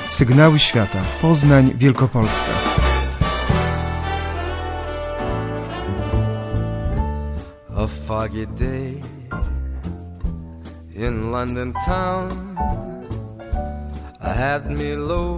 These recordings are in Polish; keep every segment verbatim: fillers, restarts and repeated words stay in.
Sygnały świata. Poznań, Wielkopolska. A foggy day in London town, had me low,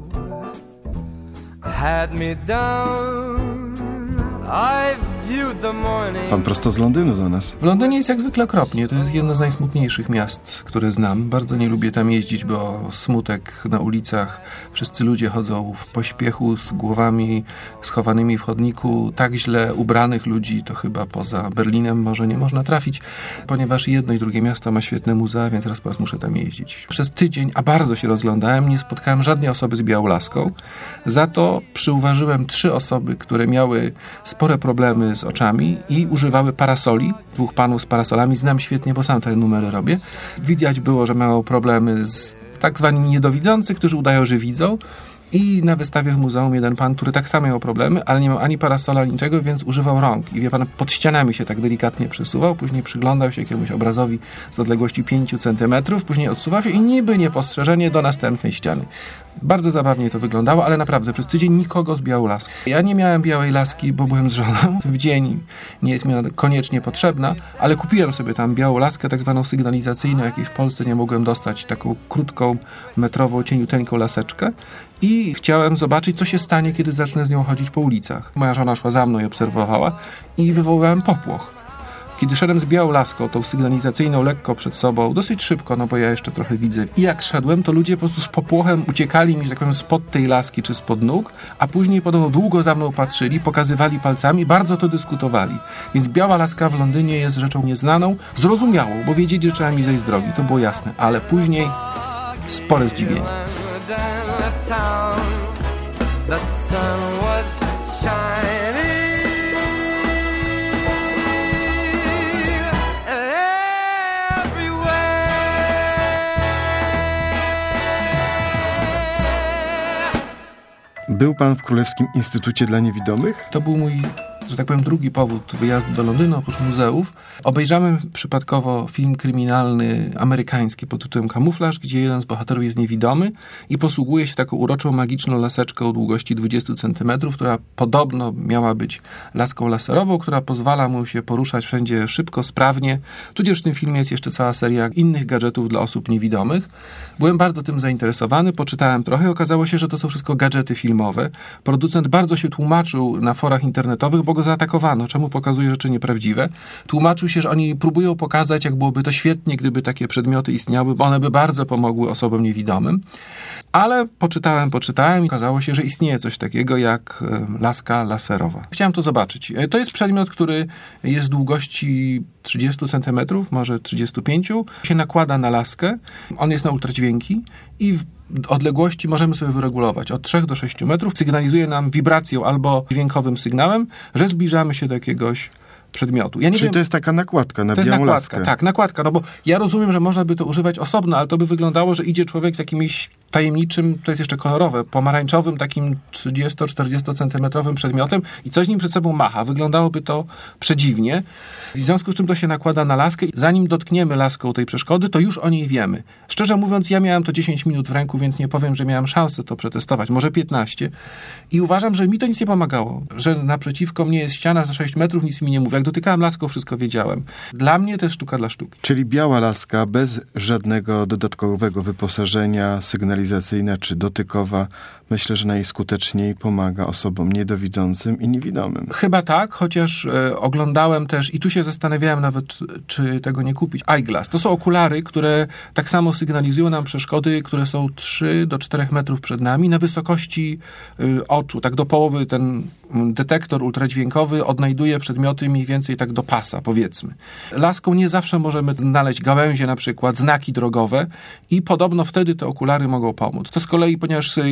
had me down. I viewed the morning. Pan prosto z Londynu do nas. W Londynie jest jak zwykle okropnie. To jest jedno z najsmutniejszych miast, które znam. Bardzo nie lubię tam jeździć, bo smutek na ulicach. Wszyscy ludzie chodzą w pośpiechu z głowami schowanymi w chodniku. Tak źle ubranych ludzi to chyba poza Berlinem może nie można trafić, ponieważ jedno i drugie miasto ma świetne muzea, więc raz po raz muszę tam jeździć. Przez tydzień, a bardzo się rozglądałem, nie spotkałem żadnej osoby z białą laską. Za to przyuważyłem trzy osoby, które miały spore problemy z oczami i używały parasoli. Dwóch panów z parasolami znam świetnie, bo sam te numery robię. Widać było, że mają problemy z tak zwanymi niedowidzący, którzy udają, że widzą. I na wystawie w muzeum jeden pan, który tak samo miał problemy, ale nie miał ani parasola, ani niczego, więc używał rąk. I wie pan, pod ścianami się tak delikatnie przesuwał, później przyglądał się jakiemuś obrazowi z odległości pięciu centymetrów, później odsuwał się i niby niepostrzeżenie do następnej ściany. Bardzo zabawnie to wyglądało, ale naprawdę przez tydzień nikogo z białą laską. Ja nie miałem białej laski, bo byłem z żoną. W dzień nie jest mi ona koniecznie potrzebna, ale kupiłem sobie tam białą laskę, tak zwaną sygnalizacyjną, jakiej w Polsce nie mogłem dostać, taką krótką, metrową, cieniuteńką laseczkę. I chciałem zobaczyć, co się stanie, kiedy zacznę z nią chodzić po ulicach. Moja żona szła za mną i obserwowała i wywoływałem popłoch. Kiedy szedłem z białą laską, tą sygnalizacyjną, lekko przed sobą, dosyć szybko, no bo ja jeszcze trochę widzę. I jak szedłem, to ludzie po prostu z popłochem uciekali mi, że tak powiem, spod tej laski czy spod nóg, a później podobno długo za mną patrzyli, pokazywali palcami, bardzo to dyskutowali. Więc biała laska w Londynie jest rzeczą nieznaną, zrozumiałą, bo wiedzieli, że trzeba mi zejść z drogi, to było jasne, ale później spore zdziwienie. The sun was shining everywhere. Był pan w Królewskim Instytucie dla Niewidomych? To był mój, że tak powiem, drugi powód wyjazdu do Londynu, oprócz muzeów. Obejrzałem przypadkowo film kryminalny amerykański pod tytułem Kamuflaż, gdzie jeden z bohaterów jest niewidomy i posługuje się taką uroczą, magiczną laseczką o długości dwudziestu centymetrów, która podobno miała być laską laserową, która pozwala mu się poruszać wszędzie szybko, sprawnie. Tudzież w tym filmie jest jeszcze cała seria innych gadżetów dla osób niewidomych. Byłem bardzo tym zainteresowany, poczytałem trochę i okazało się, że to są wszystko gadżety filmowe. Producent bardzo się tłumaczył na forach internetowych, bo go zaatakowano. Czemu pokazuje rzeczy nieprawdziwe? Tłumaczył się, że oni próbują pokazać, jak byłoby to świetnie, gdyby takie przedmioty istniały, bo one by bardzo pomogły osobom niewidomym. Ale poczytałem, poczytałem i okazało się, że istnieje coś takiego jak laska laserowa. Chciałem to zobaczyć. To jest przedmiot, który jest długości trzydziestu centymetrów, może trzydziestu pięciu. Się nakłada na laskę. On jest na ultradźwięki i w odległości możemy sobie wyregulować od trzech do sześciu metrów. Sygnalizuje nam wibracją albo dźwiękowym sygnałem, że zbliżamy się do jakiegoś przedmiotu. Ja nie Czyli wiem, to jest taka nakładka na to białą jest nakładka, laskę. tak, nakładka, no bo ja rozumiem, że można by to używać osobno, ale to by wyglądało, że idzie człowiek z jakimś tajemniczym, to jest jeszcze kolorowe, pomarańczowym, takim trzydziesto-czterdziestocentymetrowym przedmiotem i coś nim przed sobą macha. Wyglądałoby to przedziwnie. W związku z czym to się nakłada na laskę. Zanim dotkniemy laską tej przeszkody, to już o niej wiemy. Szczerze mówiąc, ja miałem to dziesięć minut w ręku, więc nie powiem, że miałem szansę to przetestować. Może piętnaście. I uważam, że mi to nic nie pomagało. Że naprzeciwko mnie jest ściana za sześć metrów, nic mi nie mówi. Jak dotykałem laską, wszystko wiedziałem. Dla mnie to jest sztuka dla sztuki. Czyli biała laska bez żadnego dodatkowego wyposażenia, sygnalizacyjna czy dotykowa, myślę, że najskuteczniej pomaga osobom niedowidzącym i niewidomym. Chyba tak, chociaż e, oglądałem też i tu się zastanawiałem nawet, czy, czy tego nie kupić. Eyeglass. To są okulary, które tak samo sygnalizują nam przeszkody, które są trzy do czterech metrów przed nami na wysokości y, oczu. Tak do połowy ten detektor ultradźwiękowy odnajduje przedmioty mniej więcej tak do pasa, powiedzmy. Laską nie zawsze możemy znaleźć gałęzie na przykład, znaki drogowe i podobno wtedy te okulary mogą pomóc. To z kolei, ponieważ jest na takim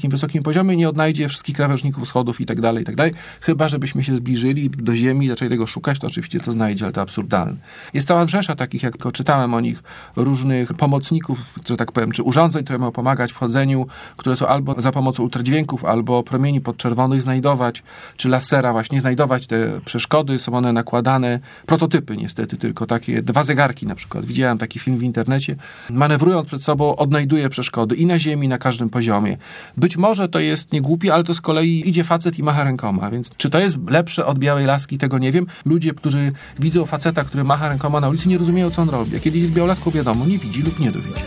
właśnie wysokim poziomie, nie odnajdzie wszystkich krawężników schodów i tak dalej, i tak dalej. Chyba, żebyśmy się zbliżyli do ziemi, zaczęli tego szukać, to oczywiście to znajdzie, ale to absurdalne. Jest cała rzesza takich, jak tylko czytałem o nich, różnych pomocników, że tak powiem, czy urządzeń, które mają pomagać w chodzeniu, które są albo za pomocą ultradźwięków, albo promieni podczerwonych znajdować, czy lasera właśnie znajdować te przeszkody. Są one nakładane, prototypy niestety, tylko takie dwa zegarki na przykład. Widziałem taki film w internecie. Manewrując przed sobą, odnajduje przeszkody i na ziemi, i na każdym poziomie. Być może to jest niegłupie, ale to z kolei idzie facet i macha rękoma, więc czy to jest lepsze od białej laski, tego nie wiem. Ludzie, którzy widzą faceta, który macha rękoma na ulicy, nie rozumieją, co on robi. A kiedy jest białą laską, wiadomo, nie widzi lub nie dowidzi.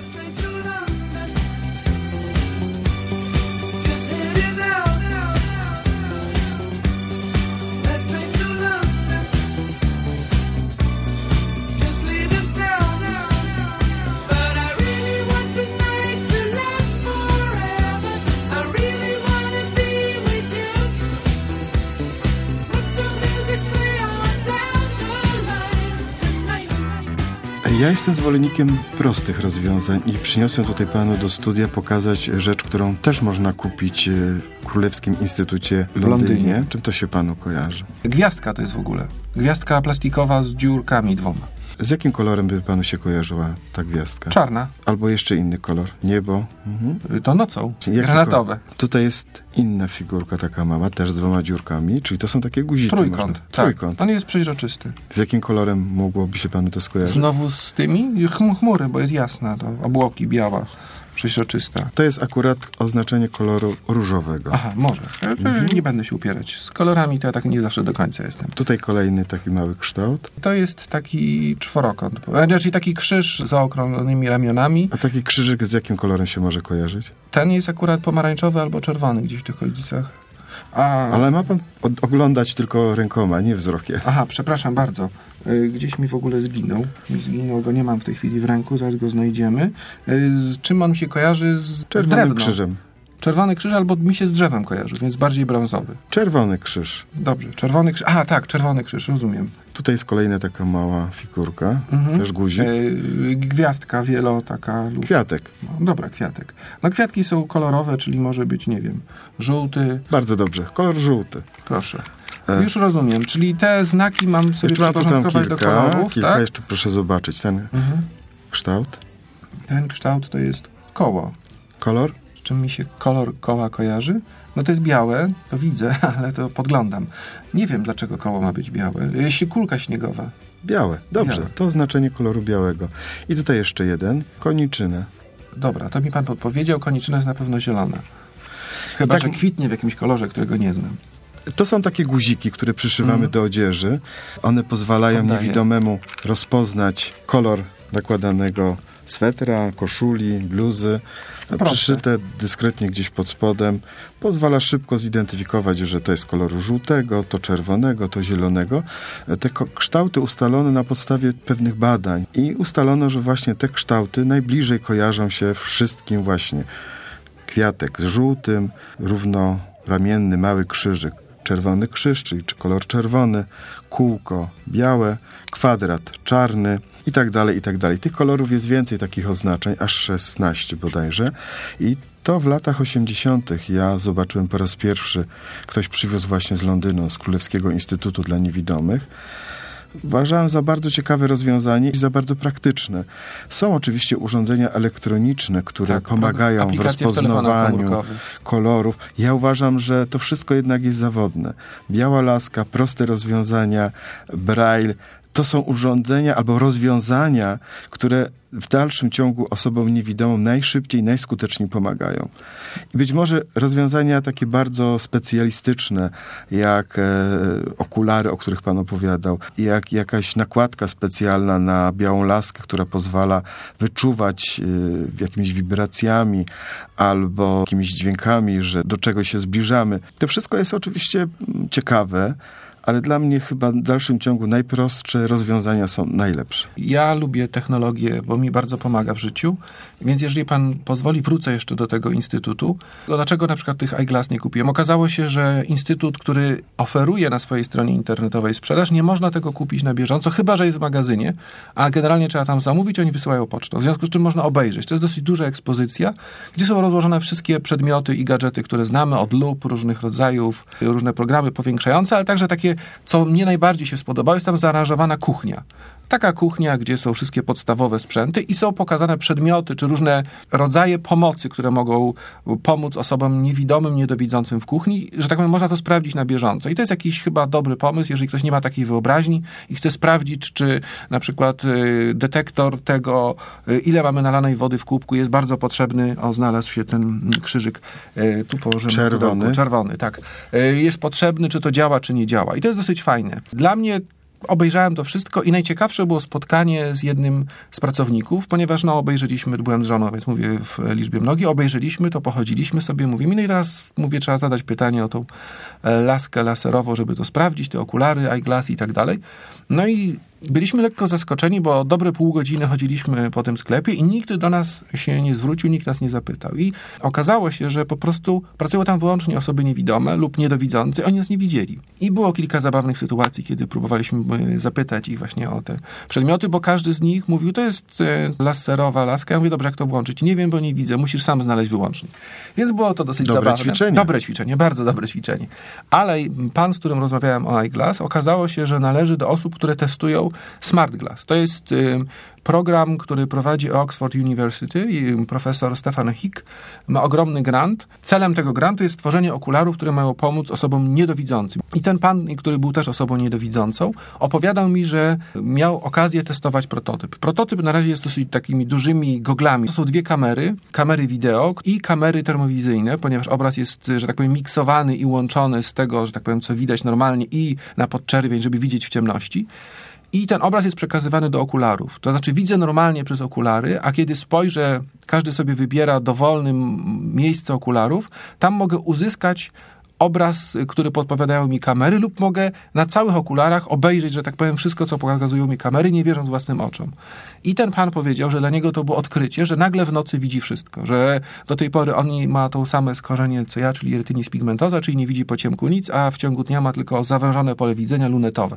Ja jestem zwolennikiem prostych rozwiązań i przyniosłem tutaj panu do studia pokazać rzecz, którą też można kupić w Królewskim Instytucie w Londynie. Londynie. Czym to się panu kojarzy? Gwiazdka to jest w ogóle. Gwiazdka plastikowa z dziurkami dwoma. Z jakim kolorem by panu się kojarzyła ta gwiazdka? Czarna. Albo jeszcze inny kolor. Niebo. Mhm. To nocą. Jaki Granatowe. kolor? Tutaj jest inna figurka taka mała, też z dwoma dziurkami, czyli to są takie guziki. Trójkąt. Można. Tak. Trójkąt. On jest przeźroczysty. Z jakim kolorem mogłoby się panu to skojarzyć? Znowu z tymi Chm- chmury, bo jest jasna, to obłoki biała, przeźroczysta. To jest akurat oznaczenie koloru różowego. Aha, może. Mhm. Nie będę się upierać. Z kolorami to ja tak nie zawsze do końca jestem. Tutaj kolejny taki mały kształt. To jest taki czworokąt, znaczy taki krzyż z zaokrąglonymi ramionami. A taki krzyżyk z jakim kolorem się może kojarzyć? Ten jest akurat pomarańczowy albo czerwony gdzieś w tych okolicach. A... Ale ma pan od- oglądać tylko rękoma, nie wzrokiem. Aha, przepraszam bardzo. Y, Gdzieś mi w ogóle zginął. Mi zginął, go nie mam w tej chwili w ręku, zaraz go znajdziemy. Y, Z czym on się kojarzy? Z Czerwonym drewno. krzyżem. Czerwony krzyż albo mi się z drzewem kojarzy, więc bardziej brązowy. Czerwony krzyż. Dobrze, czerwony krzyż. Aha, tak, czerwony krzyż, rozumiem. Tutaj jest kolejna taka mała figurka, Mhm. też guzik. Y, Gwiazdka wielo taka. Lub... Kwiatek. No, dobra, kwiatek. No kwiatki są kolorowe, czyli może być, nie wiem, żółty. Bardzo dobrze. Kolor żółty. Proszę. E. Już rozumiem, czyli te znaki mam sobie Jeszcze mam tu tam przyporządkować do kilka, kolorów, kilka tak? jeszcze proszę zobaczyć. Ten Mhm. kształt. Ten kształt to jest koło. Kolor. Z czym mi się kolor koła kojarzy? No to jest białe, to widzę, ale to podglądam. Nie wiem, dlaczego koło ma być białe. Jeśli kulka śniegowa. Białe. Dobrze. Białe. To oznaczenie koloru białego. I tutaj jeszcze jeden. Koniczynę. Dobra, to mi pan podpowiedział, koniczyna jest na pewno zielona. Chyba, tak- że kwitnie w jakimś kolorze, którego nie znam. To są takie guziki, które przyszywamy Mhm. do odzieży. One pozwalają Oddaję. niewidomemu rozpoznać kolor nakładanego swetra, koszuli, bluzy. Proste. Przyszyte dyskretnie gdzieś pod spodem. Pozwala szybko zidentyfikować, że to jest koloru żółtego, to czerwonego, to zielonego. Te ko- kształty ustalono na podstawie pewnych badań i ustalono, że właśnie te kształty najbliżej kojarzą się wszystkim właśnie. Kwiatek z żółtym, równoramienny mały krzyżyk, czerwony krzyż, czyli czy kolor czerwony, kółko białe, kwadrat czarny i tak dalej, i tak dalej. Tych kolorów jest więcej, takich oznaczeń, aż szesnaście bodajże. I to w latach osiemdziesiątych ja zobaczyłem po raz pierwszy, ktoś przywiózł właśnie z Londynu, z Królewskiego Instytutu dla Niewidomych. Uważałem za bardzo ciekawe rozwiązanie i za bardzo praktyczne. Są oczywiście urządzenia elektroniczne, które Tak, pomagają w aplikacje w telefonach rozpoznawaniu komórkowych. kolorów. Ja uważam, że to wszystko jednak jest zawodne. Biała laska, proste rozwiązania, braille, to są urządzenia albo rozwiązania, które w dalszym ciągu osobom niewidomym najszybciej, najskuteczniej pomagają. I być może rozwiązania takie bardzo specjalistyczne, jak e, okulary, o których pan opowiadał, jak jakaś nakładka specjalna na białą laskę, która pozwala wyczuwać e, jakimiś wibracjami albo jakimiś dźwiękami, że do czegoś się zbliżamy. To wszystko jest oczywiście ciekawe, ale dla mnie chyba w dalszym ciągu najprostsze rozwiązania są najlepsze. Ja lubię technologię, bo mi bardzo pomaga w życiu, więc jeżeli pan pozwoli, wrócę jeszcze do tego instytutu. Dlaczego na przykład tych iGlass nie kupiłem? Okazało się, że instytut, który oferuje na swojej stronie internetowej sprzedaż, nie można tego kupić na bieżąco, chyba że jest w magazynie, a generalnie trzeba tam zamówić, oni wysyłają pocztą. W związku z czym można obejrzeć. To jest dosyć duża ekspozycja, gdzie są rozłożone wszystkie przedmioty i gadżety, które znamy, od lup różnych rodzajów, różne programy powiększające, ale także takie, co mnie najbardziej się spodobało, jest tam zaaranżowana kuchnia. Taka kuchnia, gdzie są wszystkie podstawowe sprzęty i są pokazane przedmioty, czy różne rodzaje pomocy, które mogą pomóc osobom niewidomym, niedowidzącym w kuchni, że tak powiem, można to sprawdzić na bieżąco. I to jest jakiś chyba dobry pomysł, jeżeli ktoś nie ma takiej wyobraźni i chce sprawdzić, czy na przykład y, detektor tego, y, ile mamy nalanej wody w kubku, jest bardzo potrzebny. O, znalazł się ten krzyżyk, y, tu położymy. Czerwony. Pudełku, czerwony, tak. Y, jest potrzebny, czy to działa, czy nie działa. I to jest dosyć fajne. Dla mnie obejrzałem to wszystko i najciekawsze było spotkanie z jednym z pracowników, ponieważ no obejrzeliśmy, byłem z żoną, więc mówię w liczbie mnogiej, obejrzeliśmy to, pochodziliśmy sobie, mówimy, no i teraz mówię, trzeba zadać pytanie o tą laskę laserową, żeby to sprawdzić, te okulary, iGlass i tak dalej. No i byliśmy lekko zaskoczeni, bo dobre pół godziny chodziliśmy po tym sklepie i nikt do nas się nie zwrócił, nikt nas nie zapytał. I okazało się, że po prostu pracują tam wyłącznie osoby niewidome lub niedowidzące, oni nas nie widzieli. I było kilka zabawnych sytuacji, kiedy próbowaliśmy zapytać ich właśnie o te przedmioty, bo każdy z nich mówił, to jest laserowa laska. Ja mówię, dobrze, jak to włączyć? Nie wiem, bo nie widzę, musisz sam znaleźć wyłącznik. Więc było to dosyć dobre zabawne. Ćwiczenie. Dobre ćwiczenie, bardzo dobre ćwiczenie. Ale pan, z którym rozmawiałem o iGlass, okazało się, że należy do osób, które testują Smart Glass. To jest y, program, który prowadzi Oxford University i profesor Stefan Hick ma ogromny grant. Celem tego grantu jest stworzenie okularów, które mają pomóc osobom niedowidzącym. I ten pan, który był też osobą niedowidzącą, opowiadał mi, że miał okazję testować prototyp. Prototyp na razie jest dosyć takimi dużymi goglami. To są dwie kamery, kamery wideo i kamery termowizyjne, ponieważ obraz jest, że tak powiem, miksowany i łączony z tego, że tak powiem, co widać normalnie i na podczerwień, żeby widzieć w ciemności. I ten obraz jest przekazywany do okularów. To znaczy widzę normalnie przez okulary, a kiedy spojrzę, każdy sobie wybiera dowolne miejsce okularów, tam mogę uzyskać obraz, który podpowiadają mi kamery, lub mogę na całych okularach obejrzeć, że tak powiem, wszystko, co pokazują mi kamery, nie wierząc własnym oczom. I ten pan powiedział, że dla niego to było odkrycie, że nagle w nocy widzi wszystko, że do tej pory on ma to same skorzenie co ja, czyli retinitis pigmentosa, czyli nie widzi po ciemku nic, a w ciągu dnia ma tylko zawężone pole widzenia lunetowe.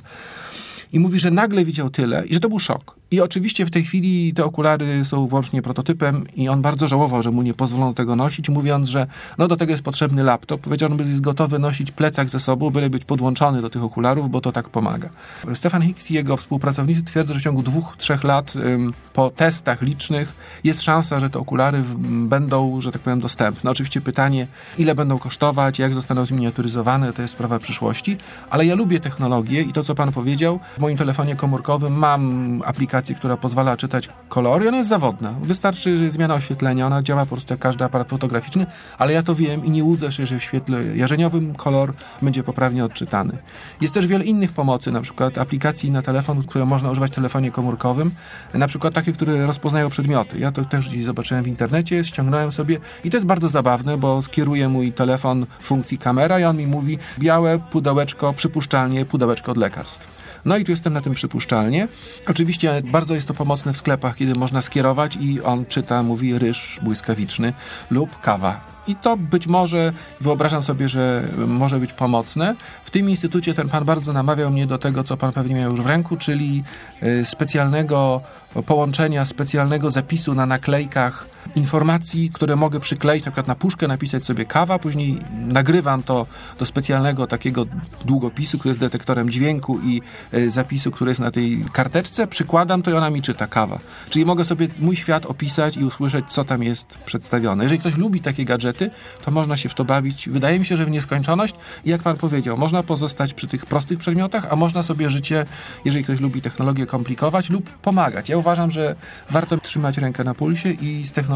I mówi, że nagle widział tyle i że to był szok. I oczywiście w tej chwili te okulary są wyłącznie prototypem i on bardzo żałował, że mu nie pozwolono tego nosić, mówiąc, że no do tego jest potrzebny laptop. Powiedział, że jest gotowy nosić plecak ze sobą, byle być podłączony do tych okularów, bo to tak pomaga. Stefan Hicks i jego współpracownicy twierdzą, że w ciągu dwóch, trzech lat ym, po testach licznych jest szansa, że te okulary w, będą, że tak powiem, dostępne. Oczywiście pytanie, ile będą kosztować, jak zostaną zminiaturyzowane, to jest sprawa przyszłości, ale ja lubię technologię i to, co pan powiedział, w moim telefonie komórkowym mam aplikację, która pozwala czytać kolory i ona jest zawodna. Wystarczy, że jest zmiana oświetlenia, ona działa po prostu jak każdy aparat fotograficzny, ale ja to wiem i nie łudzę się, że w świetle jarzeniowym kolor będzie poprawnie odczytany. Jest też wiele innych pomocy, na przykład aplikacji na telefon, które można używać w telefonie komórkowym, na przykład takie, które rozpoznają przedmioty. Ja to też gdzieś zobaczyłem w internecie, ściągnąłem sobie i to jest bardzo zabawne, bo skieruję mój telefon w funkcji kamera i on mi mówi białe pudełeczko, przypuszczalnie pudełeczko od lekarstw. No i tu jestem na tym przypuszczalnie. Oczywiście bardzo jest to pomocne w sklepach, kiedy można skierować i on czyta, mówi ryż błyskawiczny lub kawa. I to być może, wyobrażam sobie, że może być pomocne. W tym instytucie ten pan bardzo namawiał mnie do tego, co pan pewnie miał już w ręku, czyli specjalnego połączenia, specjalnego zapisu na naklejkach informacji, które mogę przykleić, na przykład na puszkę, napisać sobie kawa, później nagrywam to do specjalnego takiego długopisu, który jest detektorem dźwięku i zapisu, który jest na tej karteczce, przykładam to i ona mi czyta kawa. Czyli mogę sobie mój świat opisać i usłyszeć, co tam jest przedstawione. Jeżeli ktoś lubi takie gadżety, to można się w to bawić. Wydaje mi się, że w nieskończoność i jak pan powiedział, można pozostać przy tych prostych przedmiotach, a można sobie życie, jeżeli ktoś lubi technologię, komplikować lub pomagać. Ja uważam, że warto trzymać rękę na pulsie i z technologią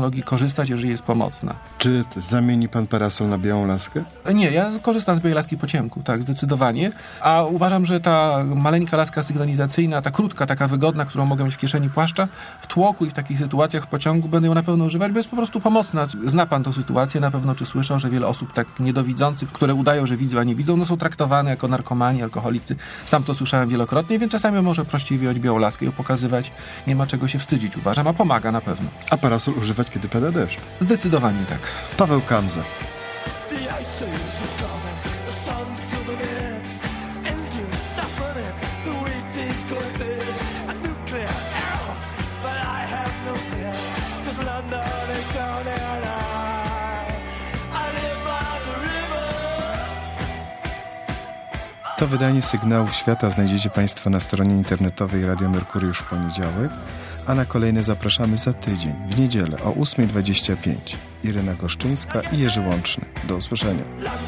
technologii korzystać, jeżeli jest pomocna. Czy zamieni pan parasol na białą laskę? Nie, ja korzystam z białej laski po ciemku, tak, zdecydowanie. A uważam, że ta maleńka laska sygnalizacyjna, ta krótka, taka wygodna, którą mogę mieć w kieszeni płaszcza, w tłoku i w takich sytuacjach w pociągu będę ją na pewno używać, bo jest po prostu pomocna. Zna pan tą sytuację, na pewno czy słyszał, że wiele osób tak niedowidzących, które udają, że widzą, a nie widzą, no są traktowane jako narkomani, alkoholicy. Sam to słyszałem wielokrotnie, więc czasami może prościej wyjąć białą laskę i ją pokazywać. Nie ma czego się wstydzić, uważam, a pomaga na pewno. A parasol używać, kiedy pada deszcz? Zdecydowanie tak. Paweł Kamza. To wydanie Sygnałów Świata znajdziecie państwo na stronie internetowej Radio Merkuriusz w poniedziałek, a na kolejne zapraszamy za tydzień, w niedzielę o ósma dwadzieścia pięć. Iryna Goszczyńska i Jerzy Łączny. Do usłyszenia.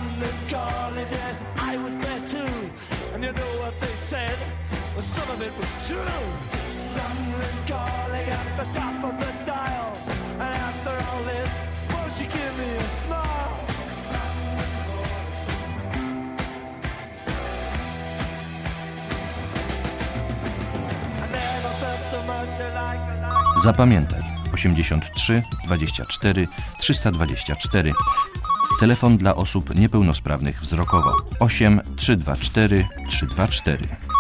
Zapamiętaj osiemdziesiąt trzy dwadzieścia cztery trzysta dwadzieścia cztery. Telefon dla osób niepełnosprawnych wzrokowo osiem trzy dwa cztery trzy dwa cztery.